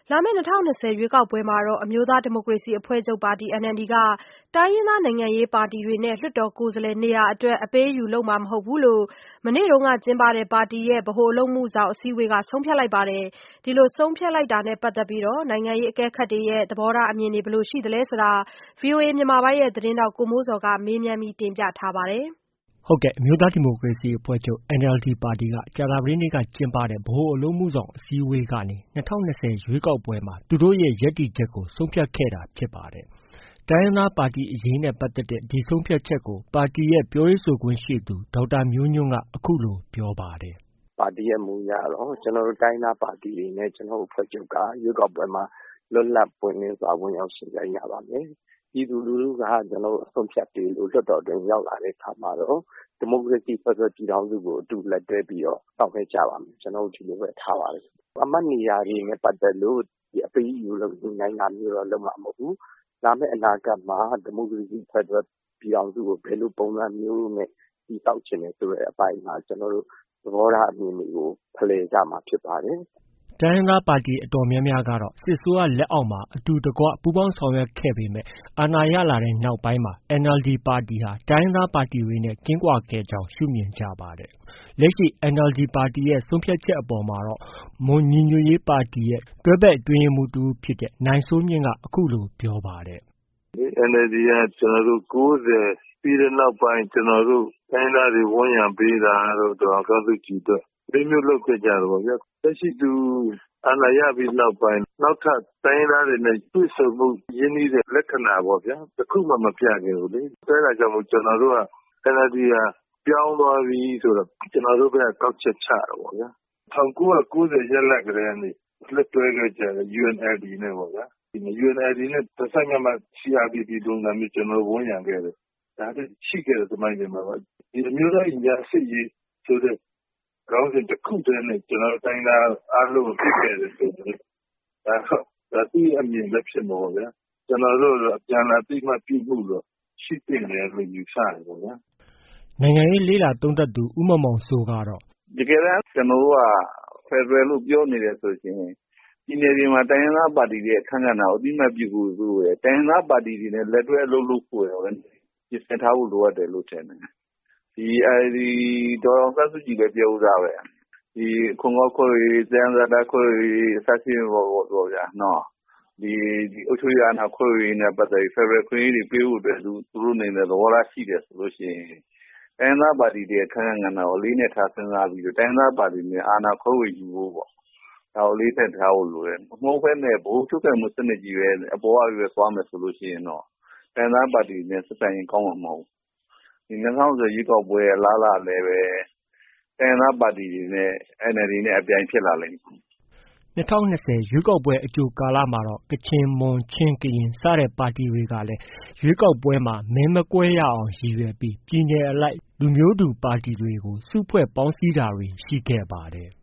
လာမယ့်2020ရွေးကောက်ပွဲမှာတော့အမျိုးသားဒီမိုကရေစီအဖွဲ့ချုပ်ပါတီ NLD ကတိုင်းရင်းသားနိုင်ငံရေးပါတီတွေနဲ့လွှတ်တော်ကိုယ်စားလှယ်နေရာအတွက်အပေးအယူလုပ်မှာမဟုတ်ဘူးလို့မနေ့ကကျင်းပတဲ့ပါတီရဲ့ဗဟိုအလုပ်အမှုဆောင်အစည်းအဝေးကဆုံးဖြတ်လိုက်ပါတယ်။ ဒီလိုဆုံးဖြတ်လိုက်တာနဲ့ပတ်သက်ပြီးနိုင်ငံရေးအကဲခတ်တွေရဲ့သဘောထားအမြင်တွေဘယ်လိုရှိသလဲဆိုတာ ဗွီအိုအေမြန်မာပိုင်းရဲ့သတင်းထောက်ကိုမိုးဇော်ကမေးမြန်းတင်ပြထားပါတယ်။ဟုတ်ကဲ့ အမျိုးသားဒီမိုကရေစီအဖွဲ့ချုပ် NLD ပါတီကကြာသပတေးနေ့ကကျင်းပတဲ့ဗဟိုအလုပ်အမှုဆောင်အစည်းအဝေးကနေ 2020ရွေးကောက်ပွဲမှာသူတို့ရဲ့ရပ်တည်ချက်ကိုဆုံးဖြတ်ခဲ့တာဖြစ်ပါတယ်။ တိုင်းရင်းသားပါတီအရေးနဲ့ပတ်သက်တဲ့ဒီဆုံးဖြတ်ချက်ကိုပါတီရဲ့ပြောရေးဆိုခွင့်ရှိသူဒေါက်တာမျိုးညွှန့်ကအခုလိုပြောပါတယ်။ “ပါတီရဲ့မူအရတော့ကျနော်တို့တိုင်းရင်းသားပါတီတွေနဲ့ကျနော်တို့အဖွဲ့ချုပ်ကရွေးကောက်ပွဲမှာလွတ်လပ်ပွင့်လင်းစွာဝင်ရောက်ယှဉ်ပြိုင်ကြပါမယ်။ပြည်သူလူထုကကျနော်တို့အဆုံးအဖြတ်ပေးလို့လွှတ်တော်တွင်ရောက်လာတဲ့အခါမှာတော့ဒီမိုကရေစီဖက်ဒရယ်ပြည်ထောင်စုကိုအတူလက်တွဲပြီးတော့ဆောင်ရွက်ကြပါမယ်။ကျနော်တို့ဒီလိုပဲထားပါတယ်။အမတ်နေရာတွေနဲ့ပတ်သက်လို့အပေးအယူလုပ်ညှိနှိုင်းတာမျိုးတော့လုပ်မှာမဟုတ်ဘူး။လာမယ့်အနာဂတ်မှာဒီမိုကရေစီဖက်ဒရယ်ပြည်ထောင်စုကိုဘယ်လိုပုံစံမျိုးနဲ့တည်ဆောက်ချင်တယ်ဆိုတဲ့အပိုင်းမှာကျနော်တို့သဘောထားအမြင်တွေကိုဖလှယ်ကြမှာဖြစ်ပါတယ်။” တိုင်းရင်းသားပါတီအတော်များများကတော့စစ်အစိုးရလက်အောက်မှာအတူတကွပူးပေါင်းဆောင်ရွက်ခဲ့ပေမဲ့အာဏာရလာတဲ့နောက်ပိုင်းမှာ NLD ပါတီဟာတိုင်းရင်းသားပါတီတွေနဲ့ကင်းကွာခဲ့ကြောင်းရှုမြင်ကြပါတယ်။ လက်ရှိ NLD ပါတီရဲ့ဆုံးဖြတ်ချက်အပေါ်မှာတော့ မွန်ညီညွတ်ရေးပါတီရဲ့ တွဲဖက်အတွင်းရေးမှူးတစ်ဦးဖြစ်တဲ့နိုင်စိုးမြင့်ကအခုလိုပြောပါတယ်။ “NLD ကကျနော်တို့90ပြီးတဲ့နောက်ပိုင်းကျနော်တို့တိုင်းရင်းသားတွေဝန်းရံပေးတာတို့ဒေါ်အောင်ဆန်းစုကြည်အတွက်အမျိုးမျိုးလုပ်ခဲ့ကြတယ်ပေါ့ဗျာ။လက်ရှိသူအာဏာရပြီးနောက်ပိုင်းနောက်ထပ်တိုင်းရင်းသားတွေနဲ့တွေ့ဆုံမှုရင်းနှီးတဲ့လက္ခဏာပေါ့ဗျာတစ်ခုမှမပြခဲ့ဘူးလေ။အဲဒါကြောင့်မို့ကျနော်တို့က NLD ဟာပြောင်းသွားပြီဆိုတော့ကျနော်တို့ဘက်ကကောက်ချက်ချတာပေါ့ဗျာ။1990ရက်လက်ကတည်းကနေလက်တွဲခဲ့ကြတဲ့ UNLD နဲ့ပေါ့ဗျာ။ UNLD နဲ့တစိုက်မတ်မတ် CRPP ပုံစံမျိုးကျနော်တို့ဝန်းရံခဲ့တယ်။ဒါတွေရှိခဲ့တဲ့သမိုင်းတွေမှာပါ။ဒီအမျိုးသားရင်ကြားစေ့ရေးဆိုတဲ့ခေါင်းစဉ်တစ်ခုတည်းနဲ့ကျနော်တို့တိုင်းသားအားလုံးကိုဖြစ်ခဲ့တယ်ဆိုတော့ဒါသူ့ရဲ့အမြင်ပဲဖြစ်မှာပေါ့ဗျာ။ကျနော်တို့အပြန်အလှန်အသိအမှတ်ပြုမှုတော့ရှိသင့်တယ်လို့ယူဆတယ်ပေါ့ဗျာ။ ” နိုင်ငံရေးလေ့လာသုံးသပ်သူဦးမောင်မောင်စိုးကတော့တကယ်တမ်းကျနော်တို့ကဖက်ဒရယ်လို့ပြောနေတယ်ဆိုရင်ပြည်နယ်တွေမှာတိုင်းရင်းသားပါတီတွေရဲ့အခန်းကဏ္ဍကိုအသိအမှတ်ပြုဖို့လိုတယ်။တိုင်းရင်းသားပါတီတွေနဲ့လက်တွဲအလုပ်လုပ်ဖို့ပြင်ဆင်ထားဖို့လိုအပ်တယ်လို့ထင်တယ်။ဒေါ်အောင်ဆန်းစုကြည်လည်းပြောဦးသားပဲ။အခွန်ကောက်ခွဲရေး၊သယံဇာတခွဲဝေရေးအစရှိသည်ပေါ့ဗျာနော်။အုပ်ချုပ်ရေးအာဏာခွဲဝေရေးနဲ့ပတ်သက်ပြီးဖက်ဒရယ်ခွင့်ရေးတွေပေးဖို့အတွက်သူတို့အနေနဲ့သဘောထားရှိတယ်ဆိုလို့ရှိရင်တိုင်းရင်းသားပါတီတွေရဲ့အခန်းကဏ္ဍကိုအလေးအနက်ထားစဉ်းစားပြီးတော့တိုင်းရင်းသားပါတီတွေအာဏာခွဲဝေယူဖို့ပေါ့။ဒါကိုအလေးအနက်ထားဖို့လိုတယ်။မဟုတ်ဘဲနဲ့ဗဟိုချုပ်ကိုင်မှုစနစ်ကြီးပဲအပေါ်ကပဲသွားမယ်ဆိုလို့ရှိရင်တော့တိုင်းရင်းသားပါတီတွေနဲ့ဆက်ဆံရေးကောင်းမှာမဟုတ်ဘူး။2020ရွေးကောက်ပွဲအလားအလာလည်းပဲတိုင်းရင်းသားပါတီတွေနဲ့ NLD နဲ့အပြိုင်ဖြစ်လာလိမ့်မယ်။” 2020ရွေးကောက်ပွဲအကြိုကာလမှာတော့ကချင်၊မွန်၊ချင်း၊ကရင်စတဲ့ပါတီတွေကလည်းရွေးကောက်ပွဲမှာမဲမကွဲရအောင်ရည်ရွယ်ပြီးပြည်နယ်အလိုက်လူမျိုးတူပါတီတွေကိုစုဖွဲ့ပေါင်းစည်းတာတွေရှိခဲ့ပါတယ်